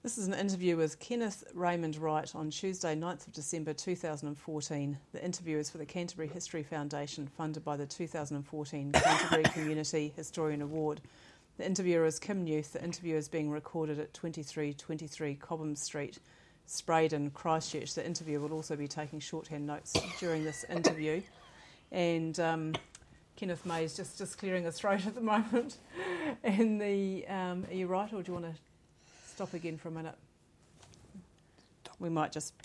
This is an interview with Kenneth Raymond Wright on Tuesday, 9th of December 2014. The interview is for the Canterbury History Foundation, funded by the 2014 Canterbury Community Historian Award. The interviewer is Kim Newth. The interview is being recorded at 2323 Cobham Street, Spraydon, Christchurch. The interviewer will also be taking shorthand notes during this interview. And Kenneth May is just clearing his throat at the moment. And are you right, or do you want to stop again for a minute? We might just